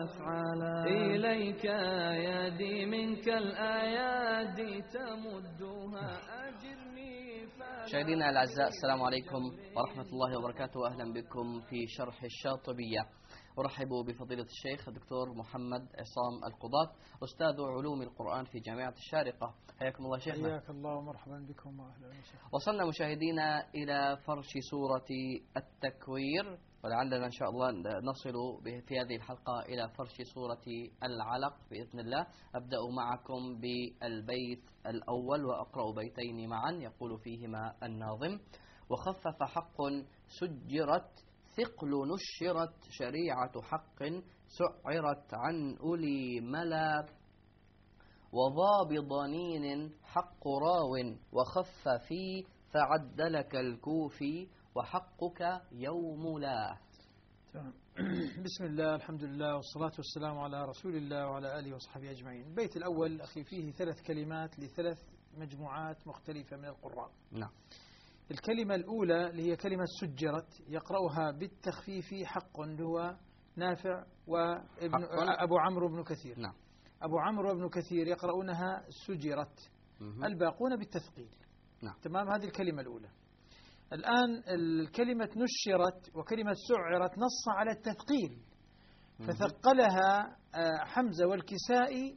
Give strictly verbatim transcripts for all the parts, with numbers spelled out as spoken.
أفعالا إليك يدي منك الأيادي تمدها أجرني. مشاهدينا الأعزاء، السلام عليكم ورحمة الله وبركاته. أهلا بكم في شرح الشاطبية. أرحب بفضيلة الشيخ الدكتور محمد عصام القضاة، أستاذ علوم القرآن في جامعة الشارقة. حياكم الله شيخنا. حياك الله ومرحبا بكم وأهلا وسهلا. وصلنا مشاهدينا إلى فرش سورة التكوير، ولعلنا إن شاء الله نصل في هذه الحلقة إلى فرش سورة العلق بإذن الله. أبدأ معكم بالبيت الأول وأقرأ بيتين معا يقول فيهما الناظم: وخفف حق سجرت ثقل نشرت شريعة حق سعرت عن أولي ملا وضا بضنين حق راو وخف في فعدلك الكوفي وحقك يوم لا. بسم الله، الحمد لله، والصلاة والسلام على رسول الله وعلى آله وصحبه أجمعين. البيت الأول أخي فيه ثلاث كلمات لثلاث مجموعات مختلفة من القراء. نعم. الكلمة الأولى اللي هي كلمة سجرت يقرأها بالتخفيف حق، اللي هو نافع وابن أبو عمرو بن كثير. نعم. أبو عمرو بن كثير يقرؤونها سجرت. مه. الباقون بالتثقيل. نعم. تمام. هذه الكلمة الأولى. الآن الكلمة نشرت وكلمة سعرت نص على التثقيل، فثقلها حمزة والكسائي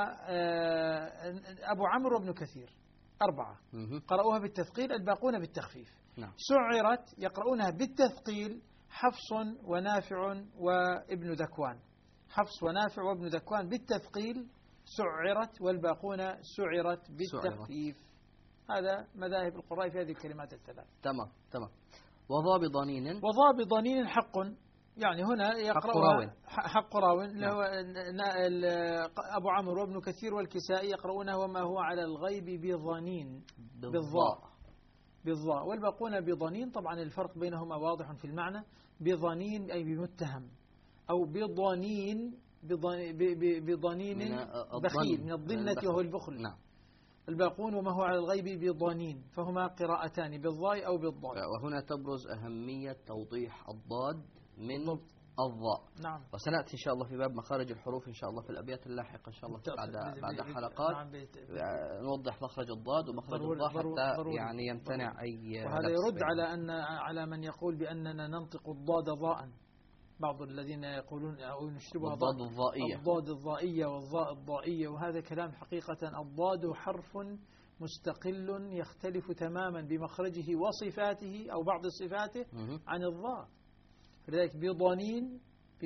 وأبو عمرو بن كثير، أربعة قرأوها بالتثقيل، الباقون بالتخفيف. نعم. سعرت يقرؤونها بالتثقيل حفص ونافع وابن ذكوان. حفص ونافع وابن ذكوان بالتثقيل سعرت، والباقون سعرت بالتخفيف. سعرت. هذا مذاهب القراء في هذه الكلمات الثلاث. تمام تمام. وضا بضنين. وضا بضنين حق، يعني هنا يقرأ حق راو. نعم. أبو عمرو وابن كثير والكسائي يقرؤونه وما هو على الغيب بضنين بالضاء بالضاء والباقون بضنين. طبعا الفرق بينهما واضح في المعنى. بضنين أي بمتهم، أو بضنين بضنين بخيل من الضنة وهو البخل. نعم. الباقون وما هو على الغيب بضنين، فهما قراءتان بالضاء أو بالضاد. وهنا تبرز أهمية توضيح الضاد من بالضبط. الضاء. نعم. وسنأتي إن شاء الله في باب مخارج الحروف إن شاء الله في الأبيات اللاحقة إن شاء الله بعد بعد حلقات. نعم. نوضح مخرج الضاد ومخرج الضاء حتى ضروري يعني يمتنع ضروري. أي. وهذا يرد على أن على من يقول بأننا ننطق الضاد ضاء. بعض الذين يقولون أو نشربها الضاد الضائية الضاد الضائية والضاء الضائية، وهذا كلام حقيقة. الضاد حرف مستقل يختلف تماما بمخرجه وصفاته أو بعض صفاته عن الضاء. لذلك بضنين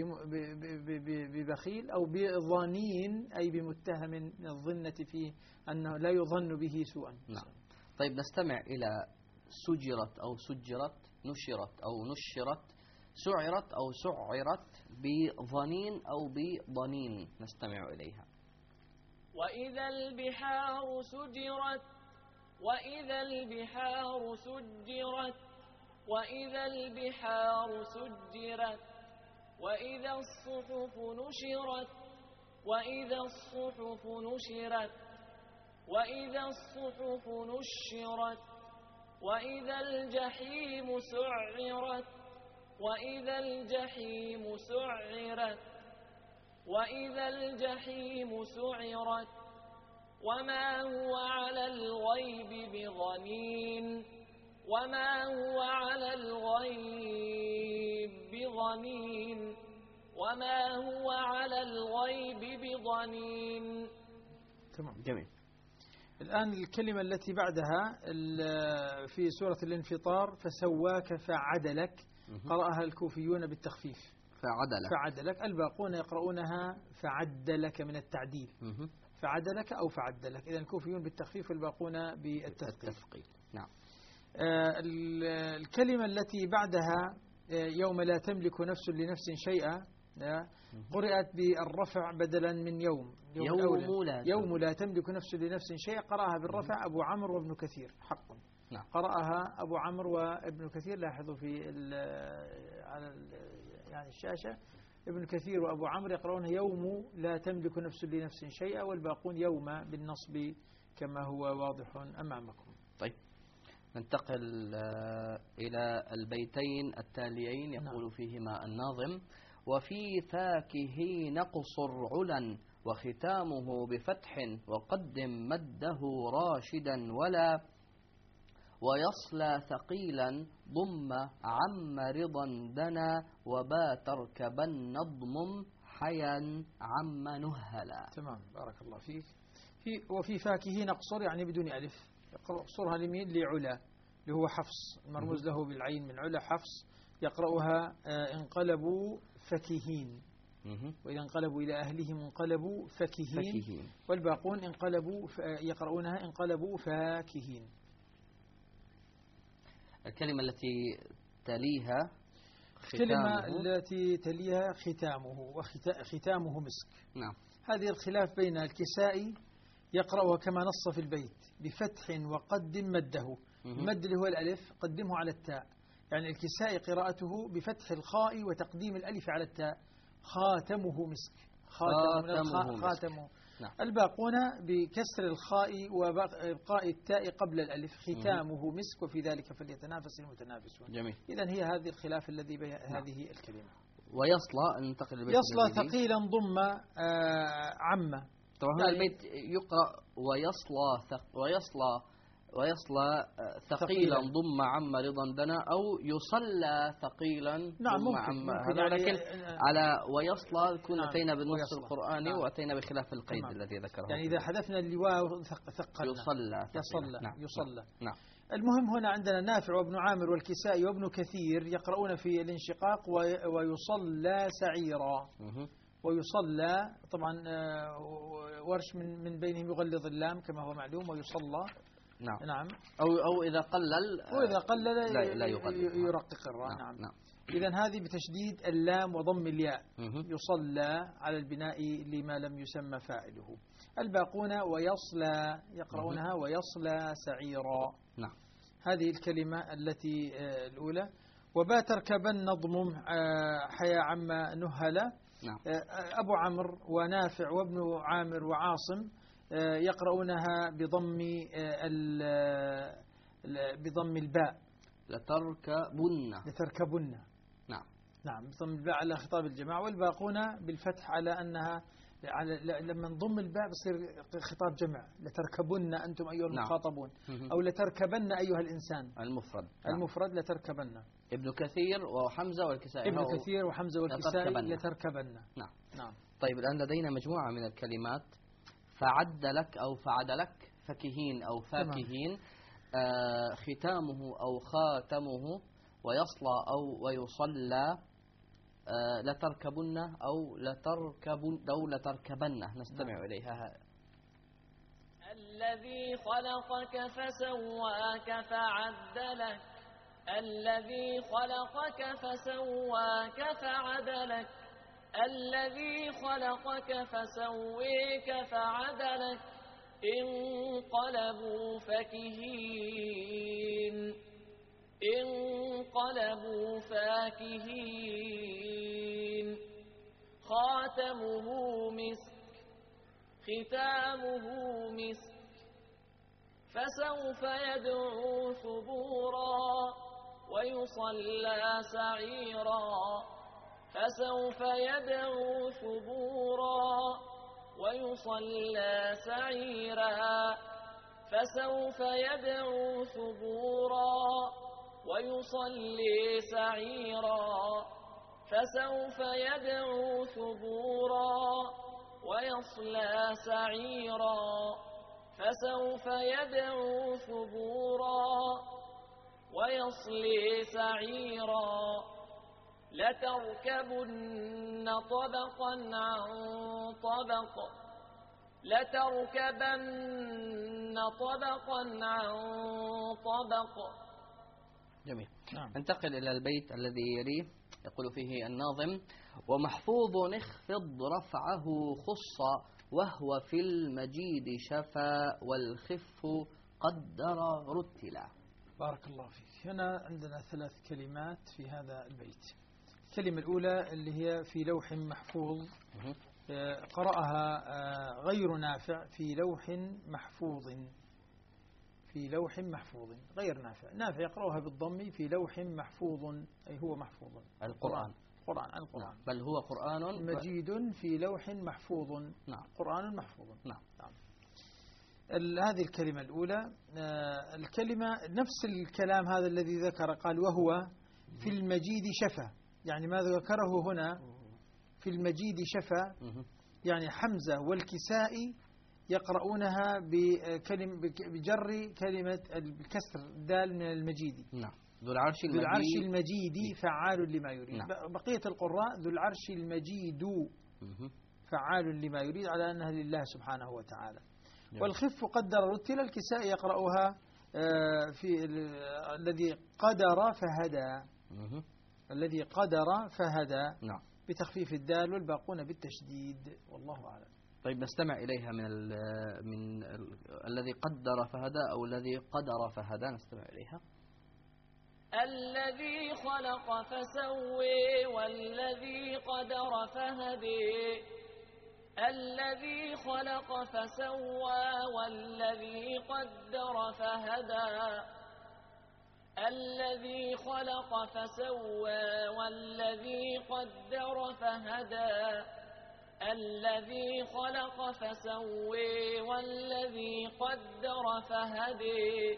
ببخيل، أو بضنين أي بمتهم من الظنة فيه أنه لا يظن به سوءا. نعم. طيب نستمع إلى سجرت أو سجرت، نشرت أو نشرت، سعرت أو سعرت، بضنين أو بضنين. نستمع إليها. وإذا البحار سجرت، وإذا البحار سجرت، وإذا البحار سجرت، وإذا الصحف نشرت، وإذا الصحف نشرت، وإذا الصحف نشرت، وإذا الجحيم سعرت، وإذا الجحيم سعرت، وإذا الجحيم سعرت، وما هو على الغيب بضنين، وما هو على الغيب بضنين، وما هو على الغيب بضنين. تمام. جميل. الآن الكلمة التي بعدها في سورة الانفطار: فسواك فعدلك، قرأها الكوفيون بالتخفيف فعدلك. فعدلك. الباقون يقرؤونها فعدلك من التعديل. فعدلك أو فعدلك. إذا الكوفيون بالتخفيف والباقون بالتثقيل. نعم. آه الكلمة التي بعدها يوم لا تملك نفس لنفس شيئا قرأت بالرفع بدلا من يوم. يوم, يوم, لا, يوم لا تملك نفس لنفس شيئا قرأها بالرفع أبو عمرو وابن كثير حق. نعم. قرأها أبو عمرو وابن كثير. لاحظوا في ال على ال يعني الشاشة ابن كثير وأبو عمرو يقرؤون يوم لا تملك نفس لنفس شيئا، والباقون يوم بالنصب كما هو واضح أمامكم. طيب ننتقل إلى البيتين التاليين يقول نعم. فيهما الناظم: وفي فاكه نقصر علا وختامه بفتح وقدم مده راشدا ولا ويصلى ثقيلا ضم عم رضا دنا وبا تركبن نضم حيا عم نهلا. تمام، بارك الله فيك. في وفي فاكه نقصر يعني بدون ألف، يقصرها لمين؟ لعلا اللي هو حفص، المرموز له بالعين من علا حفص، يقرأها انقلبوا فكهين، وإذا انقلبوا إلى أهلهم انقلبوا فكهين, فكهين. والباقون انقلبوا يقرؤونها انقلبوا فاكهين. الكلمة التي تليها الكلمة التي تليها ختامه، وختامه مسك. نعم. هذه الخلاف بين الكسائي يقرأها كما نص في البيت بفتح وقدم مده، المد اللي هو الألف قدمه على التاء، يعني الكسائي قراءته بفتح الخاء وتقديم الألف على التاء، خاتمه مسك، خاتمه, خاتمه. نعم. الباقون بكسر الخاء وبقاء التاء قبل الألف، ختامه مسك وفي ذلك فليتنافس المتنافسون. جميل. إذن هي هذه الخلاف الذي بين هذه الكلمة. ويصلى ننتقل للبيت يصلى ثقيلا ضم آه عمه. طبعا هنا البيت يقرأ ويصلى ثق ويصلى ويصلى ثقيلا ضم عم رضا دنا أو يصلى ثقيلا نعم ضم عم هذا، لكن على ويصلى كنا نعم أتينا بالنص القرآني نعم وأتينا بخلاف القيد نعم الذي ذكره. يعني إذا حذفنا اللواء ثقلنا يصلى يصلى نعم يصلى نعم. المهم هنا عندنا نافع وابن عامر والكسائي وابن كثير يقرؤون في الانشقاق ويصلى سعيرا، ويصلى طبعا ورش من من بينهم يغلظ اللام كما هو معلوم، ويصلى نعم نعم أو أو إذا قلل وإذا قلل لا, لا يرقق الراء. نعم, نعم. نعم. إذن هذه بتشديد اللام وضم الياء، يصلى على البناء لما لم يسمى فاعله. الباقون ويصلى يقرؤونها ويصلى سعيرا. نعم. هذه الكلمة التي الأولى. وبا تركبن نضم حيا عم نهلا. نعم. أبو عمرو ونافع وابن عامر وعاصم يقرؤونها بضم بضم الباء لتركبن لتركبن نعم نعم بضم الباء على خطاب الجماعة، والباقون بالفتح على أنها على لما نضم الباء بصير خطاب جمع، لتركبن أنتم أيها المخاطبون نعم. أو لتركبن أيها الإنسان المفرد المفرد نعم. لتركبن. ابن كثير وحمزة والكسائي ابن كثير وحمزة والكسائي لتركبن, لتركبن. نعم نعم. طيب الآن لدينا مجموعة من الكلمات، فعد لك أو فعد لك، فكهين أو فاكهين، آه ختامه أو خاتمه، ويصلى أو ويصلى، آه لتركبن أو لتركبن أو لتركبن. نستمع نعم. إليها. الذي خلقك فسواك فعدلك، الذي خلقك فسواك فعدلك، الذي خلقك فسويك فعدلك، انقلبوا فكهين انقلبوا فاكهين. خاتمه مسك ختامه مسك، فسوف يدعو ثبورا ويصلى سعيرا، فسوف يدعو ثبورا ويصلى سعيرا، فسوف يدعو ثبورا ويصلي سعيرا، فسوف يدعو ثبورا ويصلى سعيرا، فسوف يدعو ثبورا ويصلي سعيرا. لتركبن طبقا عن طبق، لتركبن طبقا عن طبق. جميل. نعم. انتقل إلى البيت الذي يليه، يقول فيه الناظم: ومحفوظ اخفض رفعه خص، وهو في المجيد شفا، والخف قدر رتلا. بارك الله فيك. هنا عندنا ثلاث كلمات في هذا البيت. الكلمة الأولى اللي هي في لوح محفوظ، قرأها غير نافع في لوح محفوظ، في لوح محفوظ غير نافع. نافع يقرأها بالضم في لوح محفوظ، أي هو محفوظ القرآن. قرآن عن القرآن. نعم. بل هو قرآن مجيد في لوح محفوظ. نعم. قرآن محفوظ. نعم. نعم. هذه الكلمة الأولى. الكلمة نفس الكلام هذا الذي ذكر، قال وهو في المجيد شفا، يعني ما ذكره هنا في المجيد شفا، يعني حمزة والكسائي يقرؤونها بكلمة بجر كلمة بكسر الدال من المجيد. نعم. ذو العرش المجيد, ذو العرش المجيد فعال لما يريد. نعم. بقية القراء ذو العرش المجيد فعال لما يريد، على أنها لله سبحانه وتعالى. نعم. والخف قدر رتل، الكساء يقرأها في الذي قدر فهدى. الذي قدر فهدى. نعم. بتخفيف الدال، والباقون بالتشديد، والله أعلم. طيب نستمع إليها من ال من ال الذي قدر فهدى أو الذي قدر فهدى، نستمع إليها. الذي خلق فسوي والذي قدر فهدي، الذي خلق فسوى والذي قدر فهدى، الذي خلق فسوى والذي قدر فهدى، الذي خلق فسوي والذي قدر فهدي.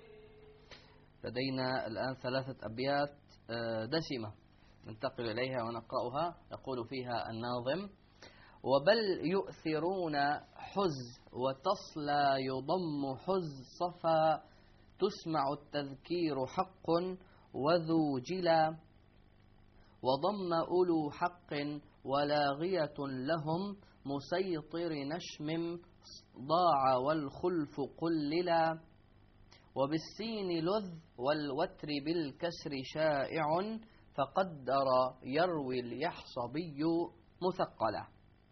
لدينا الآن ثلاثة أبيات دسمة ننتقل إليها ونقرأها. يقول فيها الناظم: وبل يؤثرون حز وتصلى يضم حز صفا، تسمع التذكير حق وذو جلا، وضم أولو حق ولاغية لهم، مسيطر نشم ضاع والخلف قللا، وبالسين لذ والوتر بالكسر شائع، فقدر يروي اليحصبي مثقلا.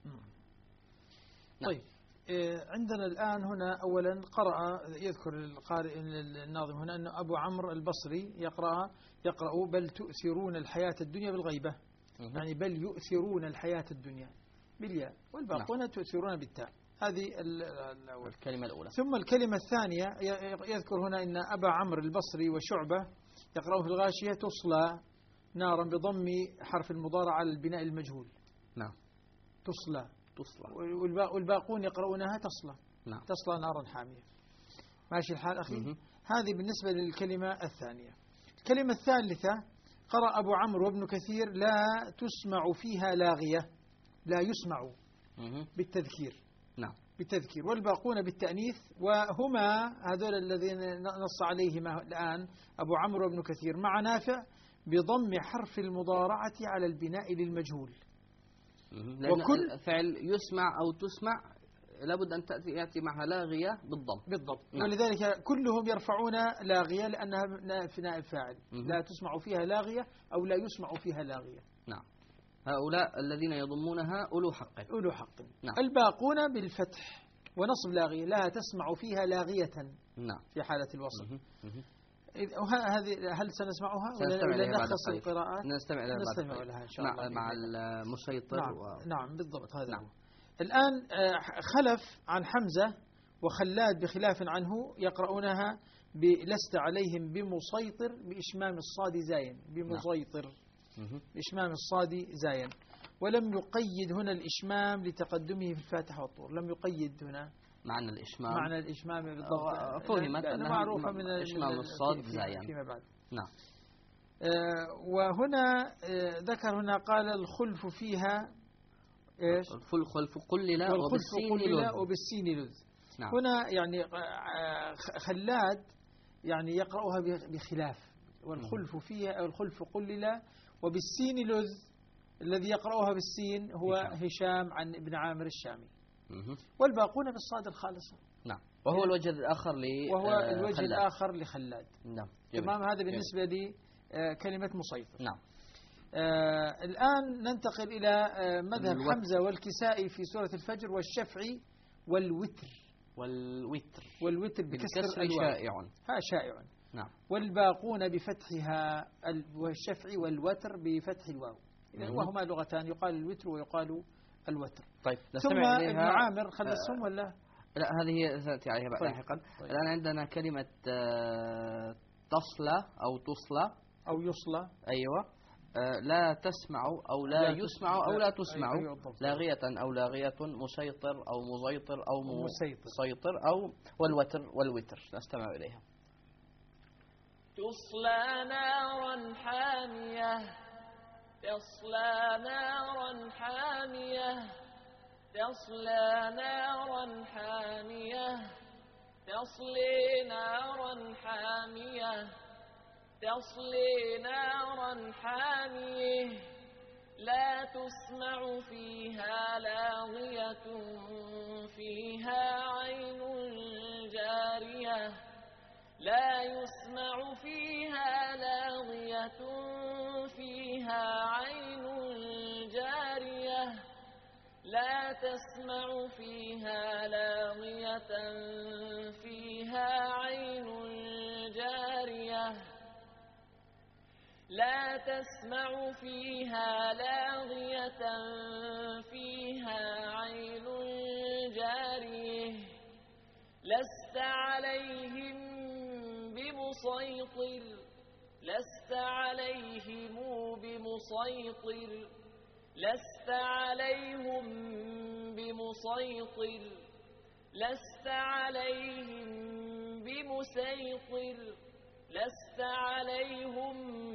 طيب عندنا الآن هنا أولا قرأ، يذكر القارئ الناظم هنا أن أبو عمرو البصري يقرأ يقرأ بل تؤثرون الحياة الدنيا بالغيبة، يعني بل يؤثرون الحياة الدنيا بالياء، والباقون نعم. تؤثرون بالتاء. هذه الكلمة الأولى. ثم الكلمة الثانية يذكر هنا أن أبا عمرو البصري وشعبة يقرأ في الغاشية تصلى نارا بضم حرف المضارع على البناء المجهول. نعم. تصلى تصلى. والباقون يقرؤونها تصلى. نعم. تصلى نارا حامية. ماشي الحال أخي. م- هذه بالنسبة للكلمة الثانية. الكلمة الثالثة قرأ أبو عمرو وابن كثير لا تسمع فيها لاغية، لا يسمع م- بالتذكير. نعم. بالتذكير، والباقون بالتأنيث، وهما هذول الذين نص عليهما الآن أبو عمرو وابن كثير مع نافع بضم حرف المضارعة على البناء للمجهول. لأن وكل فعل يسمع أو تسمع لابد أن تأتي يأتي معها لاغية بالضبط. بالضبط. نعم. ولذلك كلهم يرفعون لاغية لأنها في نائب فاعل. لا تسمع فيها لاغية أو لا يسمع فيها لاغية. نعم. هؤلاء الذين يضمونها أولو حق. أولو حق. نعم. الباقون بالفتح ونصب لاغية، لا تسمع فيها لاغية. نعم. في حالة الوصف. هذه هل سنسمعها ولا نلخص القراءات؟ نستمع لها نستمع لها إن شاء الله مع المسيطر. نعم. و... نعم بالضبط هذا. نعم. هو. الآن خلف عن حمزة وخلاد بخلاف عنه يقرؤونها بلست عليهم بمسيطر بإشمام الصاد زاين، بمسيطر نعم. بإشمام الصاد زاين، ولم يقيد هنا الإشمام لتقدمه في الفاتحة والطور، لم يقيد هنا معنى الإشمام معنى الإشمام بالضبط، فهمت أنها معروفة من إشمام الصاد زاين فيما بعد. نعم. آه وهنا آه ذكر هنا قال الخلف فيها إيش؟ الخلف قلل وبالسين لذ وبالسين لذ. نعم. هنا يعني خلاد يعني يقرأها بخلاف، والخلف فيها الخلف قلل وبالسين لذ، الذي يقرأها بالسين هو هشام, هشام عن ابن عامر الشامي، والباقون بالصاد الخالصة. نعم. وهو الوجه الآخر ل وهو الوجه خلاد. الآخر لخلاد. نعم. تمام. هذا بالنسبة لي كلمة مسيطر. نعم. آه الآن ننتقل إلى آه مذهب الوتر. حمزة والكسائي في سورة الفجر والشفعي والوتر والوتر والوتر بكسر شائع. ها شائع. نعم. والباقون بفتحها والشفعي والوتر بفتح الواو، وهما لغتان، يقال الوتر ويقال الوتر. طيب. ثم ابن عامر خلصهم آه ولا لا هذه سأتي عليها بعد طيب. لاحقا. طيب. الآن عندنا كلمة آه تصلى أو تصلى أو يصلى. أيوة. لا تسمع أو لا, لا يسمع أو لا تسمع، لاغية أو لاغية، مسيطر أو مزيطر أو مسيطر، أو والوتر والوتر نستمع إليها. تصلى نارا حامية، تصلى نارا حامية، تصلى نارا حامية، تصلي نارا حامية، تصلي نارا حامية، لا تسمع فيها لاغية، فيها عين جارية، لا يسمع فيها لاغية، فيها عين جارية، لا تسمع فيها لاغية، فيها عين جارية، لا تسمع فيها لاغية، فيها عين جارية، لست عليهم بمسيطر، لست عليهم بمسيطر، لست عليهم بمسيطر، لست عليهم بمسيطر، لست عليهم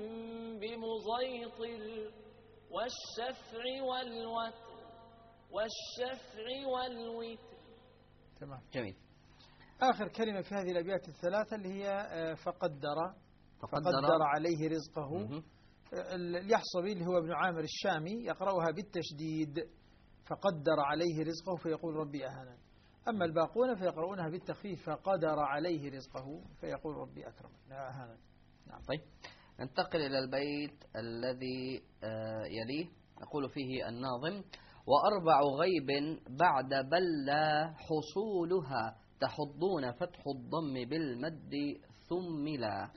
بمسيطر، والشفع والوتر، والشفع والوتر. تمام، جميل. آخر كلمة في هذه الأبيات الثلاثة اللي هي فقدر، فقدر عليه رزقه. اليحصبي اللي هو ابن عامر الشامي يقرأها بالتشديد، فقدر عليه رزقه فيقول ربي أهانا. أما الباقون فيقرؤونها بالتخفيف، فقدر عليه رزقه فيقول ربي أكرم أهانا. نعم. طيب ننتقل إلى البيت الذي يليه، يقول فيه الناظم: وأربع غيب بعد بلى حصولها، تحضون فتح الضم بالمد ثم لا.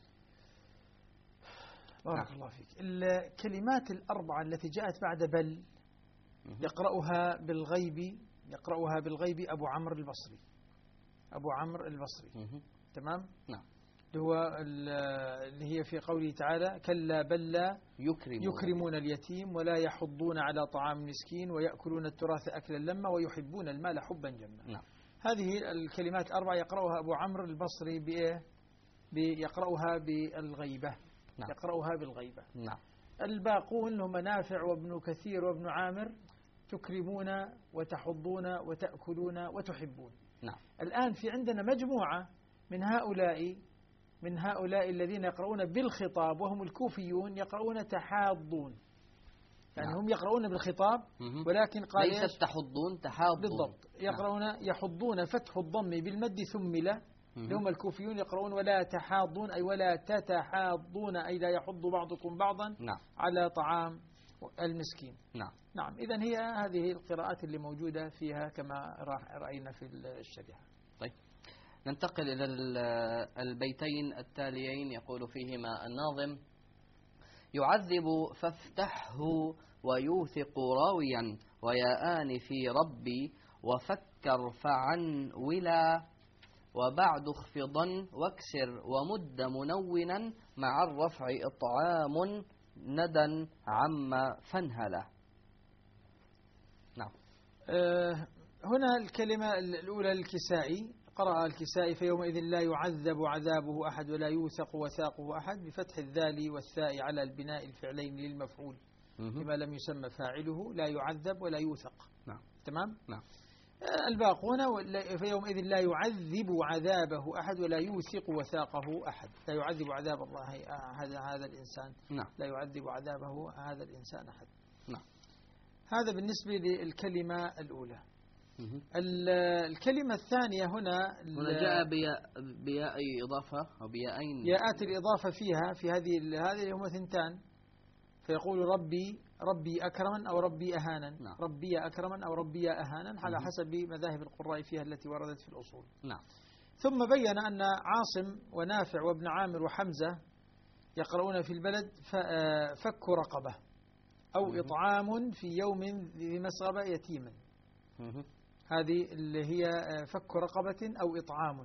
بارك نعم. الله فيك. الكلمات الأربعة التي جاءت بعد بل يقرأها بالغيب، يقرأها بالغيب أبو عمرو البصري، أبو عمرو البصري. تمام. نعم. اللي هو اللي هي في قوله تعالى: كلا بل لا يكرمون, يكرمون اليتيم ولا يحضون على طعام المسكين ويأكلون التراث أكلا لما ويحبون المال حبا جما. نعم. هذه الكلمات أربعة يقرأها أبو عمرو البصري بإيه؟ يقرأها بالغيبة. نعم. يقرأها بالغيبة. نعم. الباقون هم نافع وابن كثير وابن عامر: تكرمون وتحضون وتأكلون وتحبون. نعم. الآن في عندنا مجموعة من هؤلاء من هؤلاء الذين يقرؤون بالخطاب وهم الكوفيون يقرؤون تحاضون، يعني نعم. هم يقرؤون بالخطاب ولكن قال ليس تحضون، تحاضون. بالضبط. يقرؤون نعم. يحضون فتح الضم بالمد ثم لا، هم الكوفيون يقرؤون ولا تحاضون، أي ولا تتحاضون، أي لا يحض بعضكم بعضا نعم. على طعام المسكين. نعم. نعم. إذن هي هذه القراءات اللي موجودة فيها كما رأينا في الشريحة. طيب ننتقل إلى البيتين التاليين، يقول فيهما الناظم: يعذب فافتحه ويوثق راويا، ويا آن في ربي وفكر فعن ولا، وبعد اخفضا واكسر ومد منونا، مع الرفع إطعام ندى عم فانهلا. نعم. أه هنا الكلمة الأولى الكسائي، قرأ الكسائي: فيومئذ لا يعذب عذابه أحد ولا يوثق وثاقه أحد، بفتح الذال والثاء على البناء الفعلين للمفعول لما لم يسمى فاعله، لا يعذب ولا يوثق. نعم. تمام. نعم. الباقون: فيومئذ لا يعذب عذابه أحد ولا يوثق وثاقه أحد، لا يعذب عذاب الله هذا هذا الإنسان. نعم. لا يعذب عذابه هذا الإنسان أحد. نعم. هذا بالنسبة للكلمة الأولى. الكلمة الثانية هنا هنا جاء بياء إضافة أو بياءين، ياءات الإضافة فيها في هذه هذه هم ثنتان، فيقول ربي ربي أكرما أو ربي أهانا. نعم. ربي أكرما أو ربي أهانا على حسب مذاهب القراء فيها التي وردت في الأصول. نعم. ثم بين أن عاصم ونافع وابن عامر وحمزة يقرؤون في البلد فك رقبة أو إطعام في يوم ذي مسغبة يتيما. هذه اللي هي فك رقبة أو إطعام.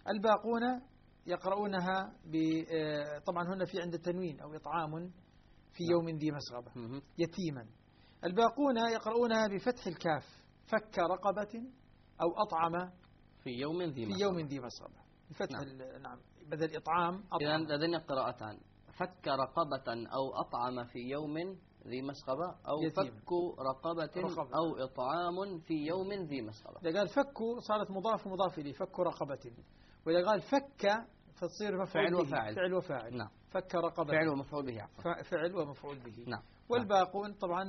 الباقون يقرؤونها طبعا هنا في عند التنوين أو إطعام في يوم ذي مسغبة مه. يتيما. الباقون يقرؤونها بفتح الكاف فك رقبة أو أطعم في يوم ذي في مسغبة. يوم ذي مسغبة بفتح نعم. نعم بدل إطعام أطعم. إذن لدينا قراءتان، فك رقبة أو أطعم في يوم ذي مسغبة، أو يتيم. فك رقبة, رقبة أو إطعام في يوم ذي مسغبة. إذا قال فك صارت مضاف ومضاف إليه فك رقبة، وإذا قال فك فتصير مفعول فعل به وفاعل. فعل وفاعل. نعم. فك رقبة فعل ومفعول به عفوا. فعل ومفعول به. نعم. والباقون طبعا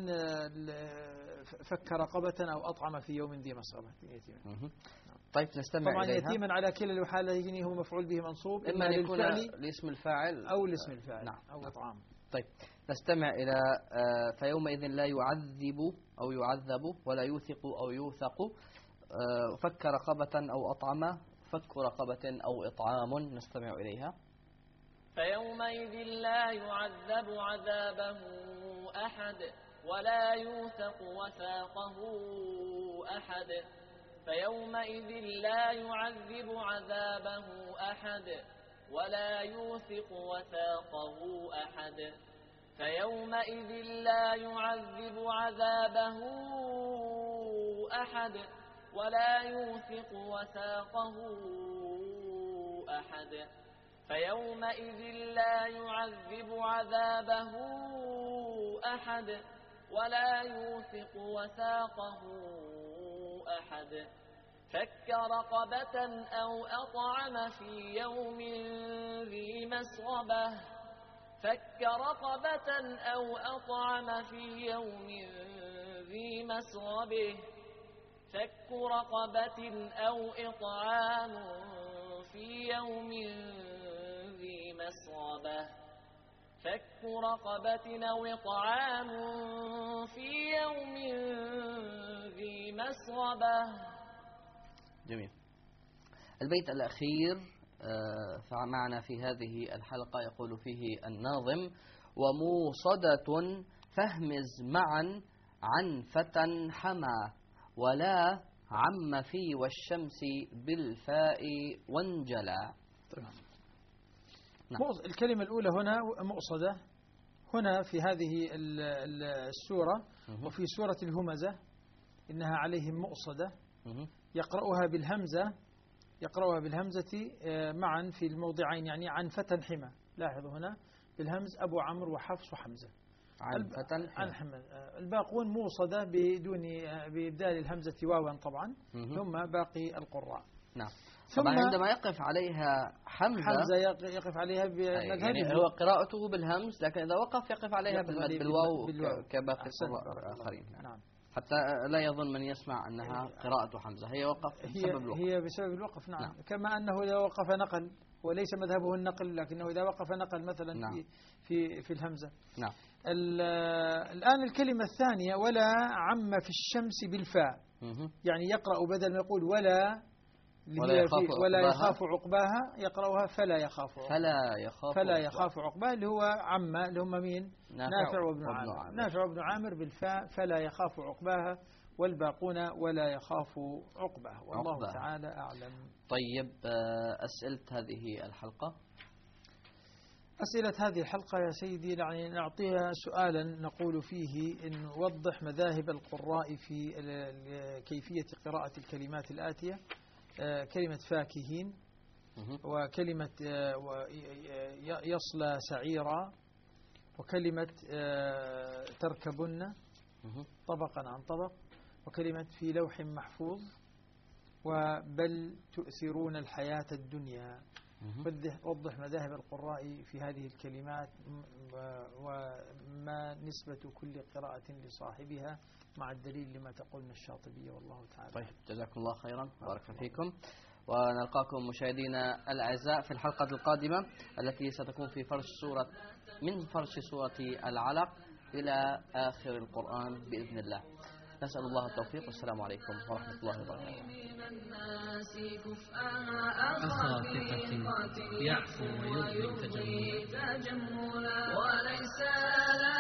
فك رقبة أو أطعم في يوم ذي مسغبة يتيما. طيب نستمع طبعا إليها. يتيما على كلا الحالين هو مفعول به منصوب إما إما أن يكون للفعل لاسم الفاعل أو لاسم الفاعل. نعم. أو نعم. إطعام. طيب نستمع إلى آه فيومئذ لا يعذب أو يعذب ولا يوثق أو يوثق، آه فك رقبة أو أطعم، فك رقبة أو إطعام. نستمع إليها. فيومئذ لا يعذب عذابه أحد ولا يوثق وثاقه أحد. فيومئذ لا يعذب عذابه أحد ولا يوثق وثاقه أحد. فيومئذ لا يعذب عذابه أحد ولا يوثق وثاقه أحد. فيومئذ لا يعذب عذابه أحد ولا يوثق وثاقه أحد. فك رقبة أو أطعم في يوم ذي مسغبة فك رقبة أو أطعم في يوم ذي مسغبة فك رقبة أو إطعام في يوم ذي مسغبة فك رقبة أو إطعام في يوم ذي مسغبة. جميل. البيت الأخير معنا في هذه الحلقة يقول فيه الناظم: وموصدة فهمز معا عن فتى حمى ولا عم في والشمس بالفاء وانجلى. نعم. الكلمة الأولى هنا مؤصدة، هنا في هذه السورة وفي سورة الهمزة إنها عليهم مؤصدة، يقرأها بالهمزة يقرأها بالهمزة معا في الموضعين، يعني عن فتى حمى. لاحظوا هنا بالهمز أبو عمرو وحفص وحمزة عن فتى عن حمى. الباقون موصدة بدون بإبدال الهمزة واوا طبعا، ثم باقي القراء. نعم. ثم عندما يقف عليها حمزة حمزة يقف عليها بمذهبه، يعني هو قراءته بالهمز، لكن إذا وقف يقف عليها بالمد بالواو كباقي القراء الآخرين. نعم. حتى لا يظن من يسمع أنها قراءة حمزة، هي وقف بسبب الوقف. هي بسبب الوقف. نعم. نعم. كما أنه إذا وقف نقل، وليس مذهبه النقل، لكنه إذا وقف نقل مثلا نعم. في في في الهمزة. نعم. الآن الكلمة الثانية ولا عم في الشمس بالفاء، يعني يقرأ بدل ما يقول ولا ولا يخاف ولا يخاف عقباها يقرأها فلا يخاف عقباها. فلا يخاف فلا يخاف عقباها اللي هو عم اللي هم مين؟ نافع, نافع وابن عامر. عامر نافع وابن عامر بالفاء فلا يخاف عقباها، والباقون ولا يخاف عقباها. والله عقبها. تعالى أعلم. طيب أسئلة هذه الحلقة. أسئلة هذه الحلقة يا سيدي يعني نعطيها سؤالا نقول فيه إن وضح مذاهب القراء في كيفية قراءة الكلمات الآتية: كلمة فاكهين، وكلمة يصلى سعيرا، وكلمة تركبن طبقا عن طبق، وكلمة في لوح محفوظ، وبل تؤثرون الحياة الدنيا. وضح مذاهب القراء في هذه الكلمات وما نسبة كل قراءة لصاحبها مع الدليل لما تقولنا الشاطبية. والله تعالى. طيب جزاكم الله خيرا، بارك فيكم، ونلقاكم مشاهدينا الأعزاء في الحلقة القادمة التي ستكون في فرش سورة من فرش سورة العلق إلى آخر القرآن بإذن الله. نسأل الله التوفيق، والسلام عليكم ورحمة الله وبركاته. أخا ثقة يعفو ويرضي تجملا وليس